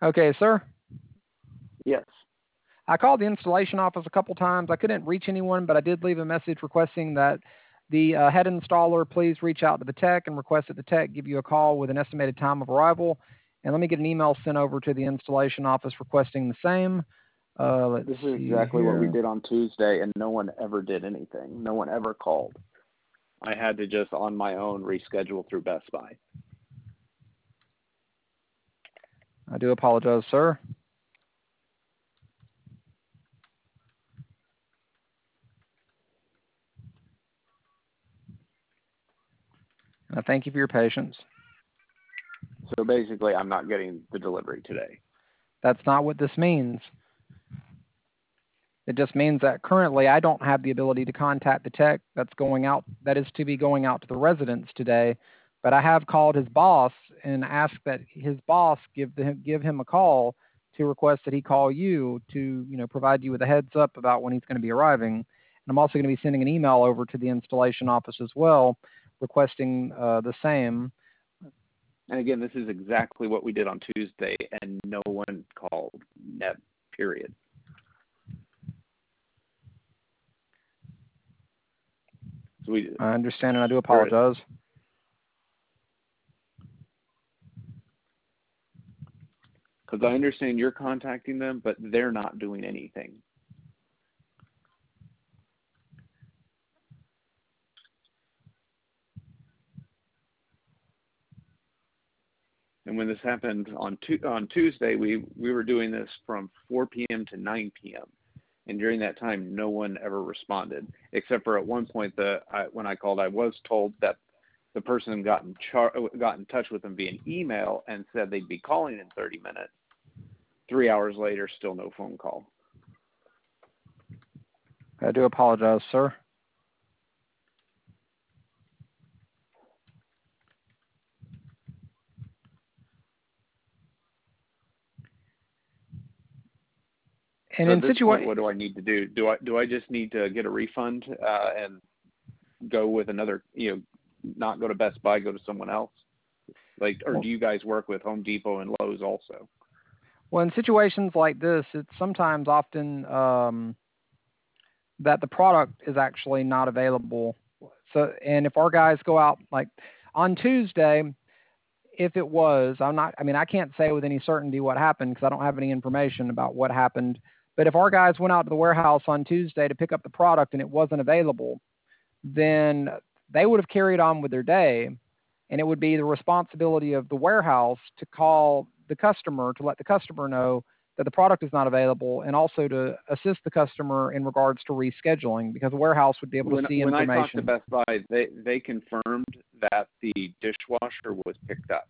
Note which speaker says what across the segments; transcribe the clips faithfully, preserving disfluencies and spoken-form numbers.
Speaker 1: Okay, sir.
Speaker 2: Yes.
Speaker 1: I called the installation office a couple times. I couldn't reach anyone, but I did leave a message requesting that the uh, head installer please reach out to the tech and request that the tech give you a call with an estimated time of arrival. And let me get an email sent over to the installation office requesting the same. Uh, let's
Speaker 2: this is
Speaker 1: see
Speaker 2: exactly
Speaker 1: here.
Speaker 2: what we did on Tuesday, and no one ever did anything. No one ever called. I had to just on my own reschedule through Best Buy.
Speaker 1: I do apologize, sir. And I thank you for your patience.
Speaker 2: So basically, I'm not getting the delivery today.
Speaker 1: That's not what this means. It just means that currently I don't have the ability to contact the tech that's going out, that is to be going out to the residents today. But I have called his boss and asked that his boss give the, give him a call to request that he call you to, you know, provide you with a heads up about when he's going to be arriving. And I'm also going to be sending an email over to the installation office as well, requesting uh, the same.
Speaker 2: And again, this is exactly what we did on Tuesday, and no one called. Net, period. So we,
Speaker 1: I understand, and I do apologize.
Speaker 2: Because I understand you're contacting them, but they're not doing anything. And when this happened on tu- on Tuesday, we, we were doing this from four p.m. to nine p.m. And during that time, no one ever responded, except for at one point, the I, when I called, I was told that the person got in, char- got in touch with them via email and said they'd be calling in thirty minutes. Three hours later, still no phone call.
Speaker 1: I do apologize, sir. And
Speaker 2: so
Speaker 1: in
Speaker 2: at this
Speaker 1: situa-
Speaker 2: point, what do I need to do? Do I do I just need to get a refund uh, and go with another, you know, not go to Best Buy, go to someone else? Like, or do you guys work with Home Depot and Lowe's also?
Speaker 1: Well, in situations like this, it's sometimes often um, that the product is actually not available. So, and if our guys go out, like on Tuesday, if it was, I'm not, I mean, I can't say with any certainty what happened because I don't have any information about what happened. But if our guys went out to the warehouse on Tuesday to pick up the product and it wasn't available, then they would have carried on with their day. And it would be the responsibility of the warehouse to call the customer to let the customer know that the product is not available, and also to assist the customer in regards to rescheduling, because the warehouse would be able
Speaker 2: when,
Speaker 1: to see
Speaker 2: when
Speaker 1: information.
Speaker 2: When I talked to Best Buy, they, they confirmed that the dishwasher was picked up.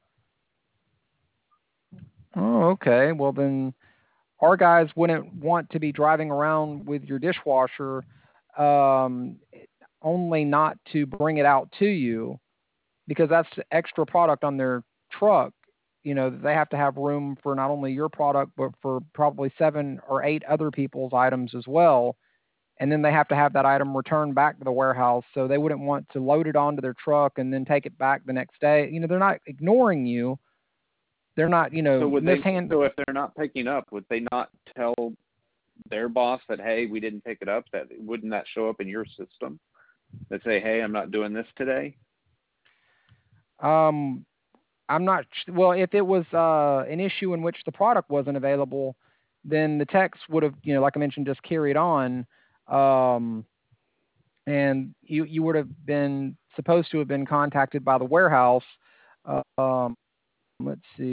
Speaker 1: Oh, okay. Well, then our guys wouldn't want to be driving around with your dishwasher, um, only not to bring it out to you, because that's extra product on their truck. You know, they have to have room for not only your product, but for probably seven or eight other people's items as well. And then they have to have that item returned back to the warehouse. So they wouldn't want to load it onto their truck and then take it back the next day. You know, they're not ignoring you. They're not, you know,
Speaker 2: so would
Speaker 1: mishand-
Speaker 2: they, so if they're not picking up, would they not tell their boss that, hey, we didn't pick it up? That wouldn't that show up in your system? That say, hey, I'm not doing this today?
Speaker 1: Um, I'm not, well, if it was uh, an issue in which the product wasn't available, then the techs would have, you know, like I mentioned, just carried on. Um, and you, you would have been supposed to have been contacted by the warehouse. Uh, um, let's see.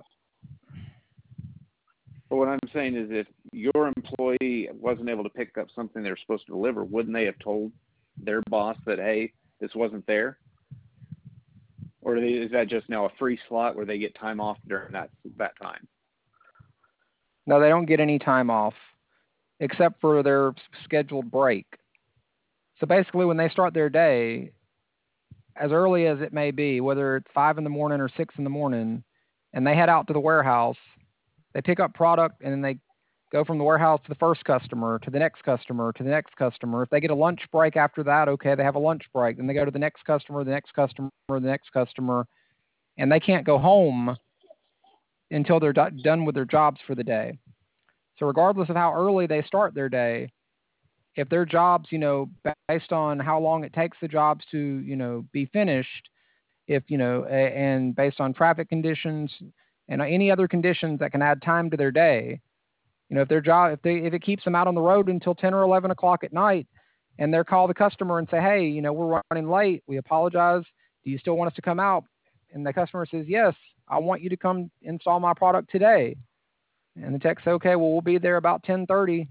Speaker 2: But what I'm saying is if your employee wasn't able to pick up something they were supposed to deliver, wouldn't they have told their boss that, hey, this wasn't there? Or is that just now a free slot where they get time off during that that time?
Speaker 1: No, they don't get any time off except for their scheduled break. So basically when they start their day, as early as it may be, whether it's five in the morning or six in the morning, and they head out to the warehouse, they pick up product, and then they go from the warehouse to the first customer, to the next customer, to the next customer. If they get a lunch break after that, okay, they have a lunch break. Then they go to the next customer, the next customer, the next customer, and they can't go home until they're do- done with their jobs for the day. So regardless of how early they start their day, if their jobs, you know, based on how long it takes the jobs to, you know, be finished, if, you know, a, and based on traffic conditions and any other conditions that can add time to their day, you know, if their job, if they, if it keeps them out on the road until ten or eleven o'clock at night, and they call the customer and say, hey, you know, we're running late. We apologize. Do you still want us to come out? And the customer says, yes, I want you to come install my product today. And the tech says, okay, well, we'll be there about ten thirty.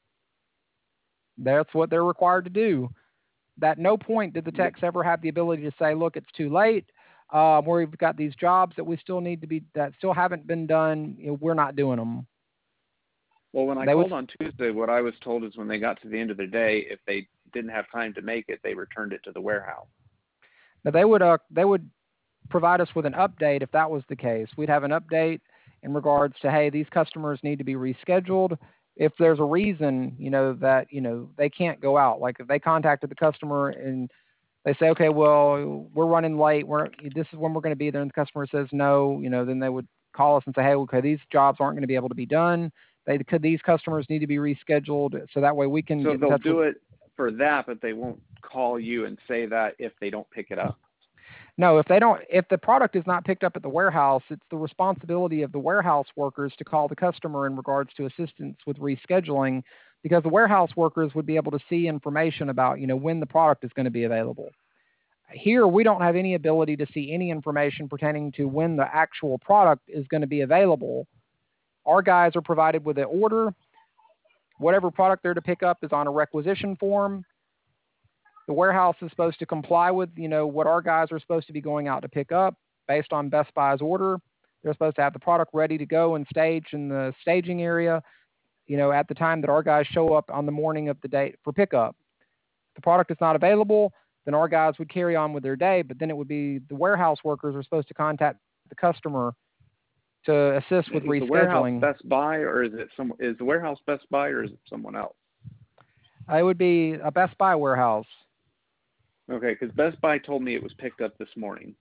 Speaker 1: That's what they're required to do. At no point did the techs ever have the ability to say, look, it's too late. Um, we've got these jobs that we still need to be, that still haven't been done. You know, we're not doing them.
Speaker 2: Well, when I
Speaker 1: They
Speaker 2: called
Speaker 1: was,
Speaker 2: on Tuesday, what I was told is when they got to the end of their day, if they didn't have time to make it, they returned it to the warehouse.
Speaker 1: Now they would, uh, they would provide us with an update if that was the case. We'd have an update in regards to, hey, these customers need to be rescheduled. If there's a reason, you know, that, you know, they can't go out, like if they contacted the customer and they say, okay, well, we're running late, we're, this is when we're going to be there, and the customer says no, you know, then they would call us and say, hey, okay, these jobs aren't going to be able to be done. They could, these customers need to be rescheduled, so that way we can
Speaker 2: So
Speaker 1: get in
Speaker 2: they'll
Speaker 1: touch
Speaker 2: do
Speaker 1: with,
Speaker 2: it for that, but they won't call you and say that if they don't pick it up.
Speaker 1: no, if they don't, if the product is not picked up at the warehouse, it's the responsibility of the warehouse workers to call the customer in regards to assistance with rescheduling, because the warehouse workers would be able to see information about, you know, when the product is going to be available. Here, we don't have any ability to see any information pertaining to when the actual product is going to be available. Our guys are provided with an order. Whatever product they're to pick up is on a requisition form. The warehouse is supposed to comply with, you know, what our guys are supposed to be going out to pick up based on Best Buy's order. They're supposed to have the product ready to go and stage in the staging area, you know, at the time that our guys show up on the morning of the date for pickup. If the product is not available, then our guys would carry on with their day, but then it would be the warehouse workers are supposed to contact the customer to assist with
Speaker 2: Is
Speaker 1: rescheduling.
Speaker 2: the warehouse Best Buy, or is it some? Is the warehouse Best Buy, or is it someone else?
Speaker 1: It would be a Best Buy warehouse.
Speaker 2: Okay, because Best Buy told me it was picked up this morning.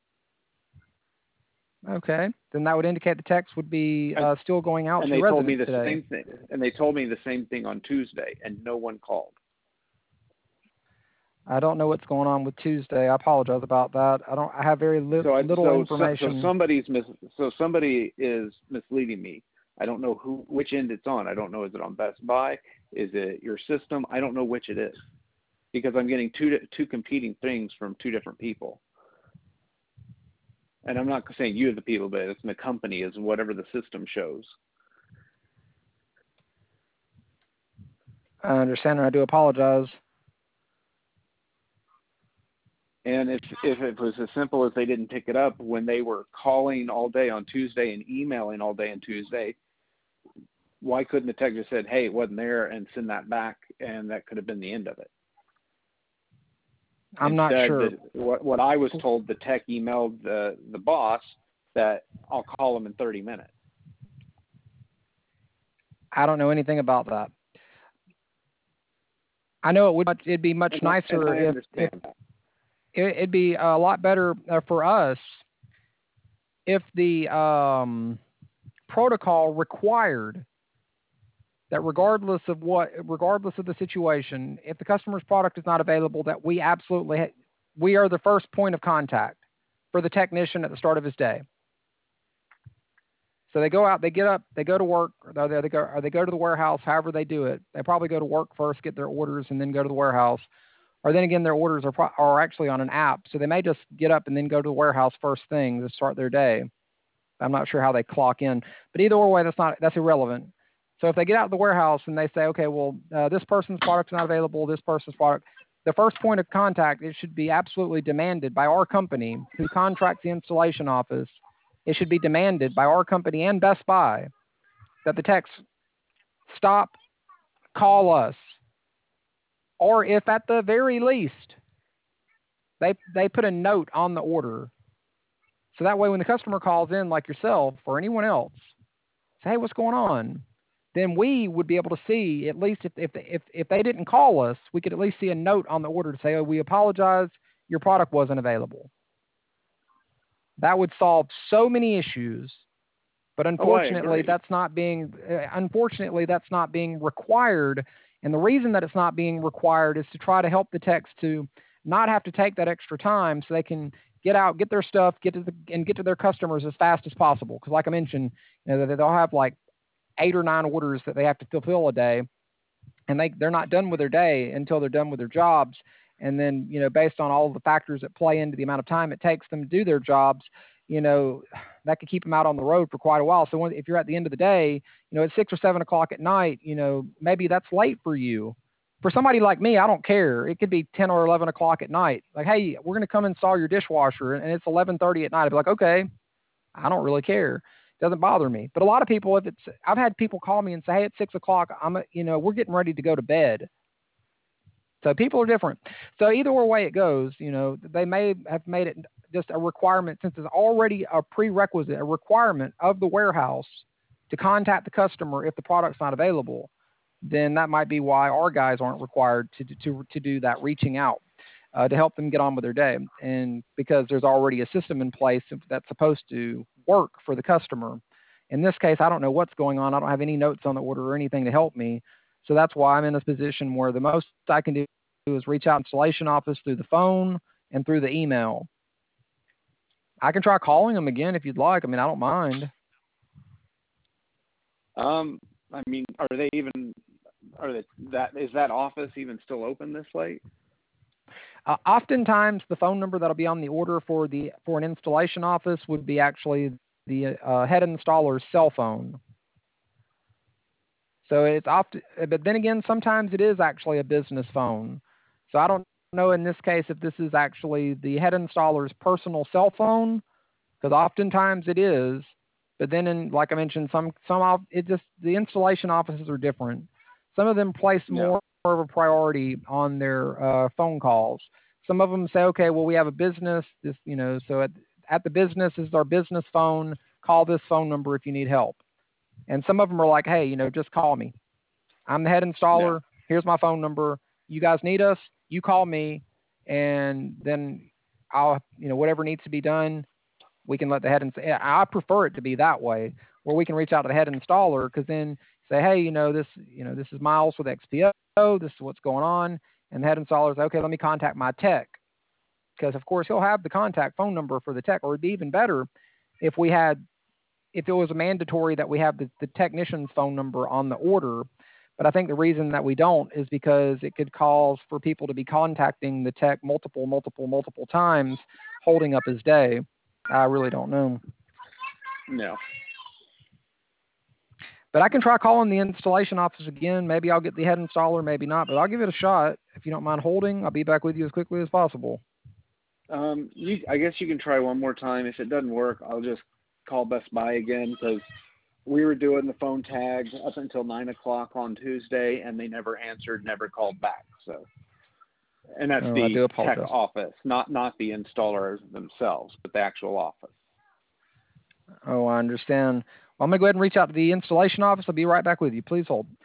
Speaker 1: Okay, then that would indicate the text would be uh, still going out
Speaker 2: and
Speaker 1: to
Speaker 2: they told me
Speaker 1: residents
Speaker 2: the
Speaker 1: today.
Speaker 2: same thing. And they told me the same thing on Tuesday, and no one called.
Speaker 1: I don't know what's going on with Tuesday. I apologize about that. I don't. I have very li-
Speaker 2: So I,
Speaker 1: little
Speaker 2: so,
Speaker 1: information.
Speaker 2: So somebody's mis- so somebody is misleading me. I don't know who, which end it's on. I don't know. Is it on Best Buy? Is it your system? I don't know which it is, because I'm getting two two competing things from two different people. And I'm not saying you're the people, but it's the company is whatever the system shows.
Speaker 1: I understand, and I do apologize.
Speaker 2: And if if it was as simple as they didn't pick it up when they were calling all day on Tuesday and emailing all day on Tuesday, why couldn't the tech just said, hey, it wasn't there, and send that back, and that could have been the end of it?
Speaker 1: I'm
Speaker 2: Instead,
Speaker 1: not sure.
Speaker 2: The, what, what I was told, the tech emailed the, the boss that I'll call him in thirty minutes.
Speaker 1: I don't know anything about that. I know it would. It'd be much
Speaker 2: and
Speaker 1: nicer
Speaker 2: I, and I
Speaker 1: if, if
Speaker 2: that.
Speaker 1: it, it'd be a lot better uh, for us if the um, protocol required that regardless of what, regardless of the situation, if the customer's product is not available, that we absolutely, ha- we are the first point of contact for the technician at the start of his day. So they go out, they get up, they go to work, or they, they go, or they go to the warehouse, however they do it. They probably go to work first, get their orders, and then go to the warehouse. Or then again, their orders are pro- are actually on an app, so they may just get up and then go to the warehouse first thing to start their day. I'm not sure how they clock in, but either way, that's not that's irrelevant. So if they get out of the warehouse and they say, okay, well, uh, this person's product's not available, this person's product, the first point of contact, it should be absolutely demanded by our company who contracts the installation office. It should be demanded by our company and Best Buy that the techs stop, call us, or if at the very least they they put a note on the order. So that way when the customer calls in, like yourself or anyone else, say, hey, what's going on? Then we would be able to see, at least if if if, if they didn't call us, we could at least see a note on the order to say, oh, we apologize, your product wasn't available. That would solve so many issues. But
Speaker 2: Oh, I
Speaker 1: unfortunately,
Speaker 2: agree.
Speaker 1: that's not being uh, unfortunately that's not being required. And the reason that it's not being required is to try to help the techs to not have to take that extra time, so they can get out, get their stuff, get to the, and get to their customers as fast as possible. Because, like I mentioned, you know, they'll have like eight or nine orders that they have to fulfill a day, and they they're not done with their day until they're done with their jobs. And then, you know, based on all of the factors that play into the amount of time it takes them to do their jobs, you know, that could keep them out on the road for quite a while. So when, if you're at the end of the day, you know, it's six or seven o'clock at night, you know, maybe that's late for you. For somebody like me, I don't care. It could be ten or eleven o'clock at night. Like, hey, we're going to come install your dishwasher, and it's eleven thirty at night. I'd be like, okay, I don't really care. It doesn't bother me. But a lot of people, if it's, I've had people call me and say, hey, it's six o'clock. I'm, a, you know, we're getting ready to go to bed. So people are different. So either way it goes, you know, they may have made it just a requirement, since it's already a prerequisite, a requirement of the warehouse to contact the customer if the product's not available. Then that might be why our guys aren't required to to to do that reaching out uh, to help them get on with their day. And because there's already a system in place that's supposed to work for the customer. In this case, I don't know what's going on. I don't have any notes on the order or anything to help me. So that's why I'm in this position where the most I can do is reach out to installation office through the phone and through the email. I can try calling them again if you'd like. I mean, I don't mind.
Speaker 2: Um, I mean, are they even? Are they that? Is that office even still open this late?
Speaker 1: Uh, oftentimes, the phone number that'll be on the order for the for an installation office would be actually the uh, head installer's cell phone. So it's often, but then again, sometimes it is actually a business phone. So I don't know in this case if this is actually the head installer's personal cell phone, because oftentimes it is. But then, in like I mentioned, some some of it just the installation offices are different. Some of them place
Speaker 2: Yeah.
Speaker 1: more of a priority on their uh, phone calls. Some of them say, okay, well, we have a business, this, you know, so at, at the business this is our business phone. Call this phone number if you need help. And some of them are like, hey, you know, just call me. I'm the head
Speaker 2: Yeah.
Speaker 1: installer. Here's my phone number. You guys need us, you call me, and then I'll, you know, whatever needs to be done, we can let the head, and I prefer it to be that way, where we can reach out to the head installer, because then say, hey, you know, this, you know, this is Miles with X P O. This is what's going on. And the head installer is, okay, let me contact my tech. Because, of course, he'll have the contact phone number for the tech, or it'd be even better if we had, if it was mandatory that we have the, the technician's phone number on the order. But I think the reason that we don't is because it could cause for people to be contacting the tech multiple, multiple, multiple times, holding up his day. I really don't know.
Speaker 2: No.
Speaker 1: But I can try calling the installation office again. Maybe I'll get the head installer, maybe not. But I'll give it a shot. If you don't mind holding, I'll be back with you as quickly as possible.
Speaker 2: Um, you, I guess you can try one more time. If it doesn't work, I'll just call Best Buy again, because we were doing the phone tag up until nine o'clock on Tuesday, and they never answered, never called back. So, and that's
Speaker 1: Oh, I
Speaker 2: the
Speaker 1: do
Speaker 2: tech
Speaker 1: apologize.
Speaker 2: office, not not the installers themselves, but the actual office.
Speaker 1: Oh, I understand. Well, I'm going to go ahead and reach out to the installation office. I'll be right back with you. Please hold.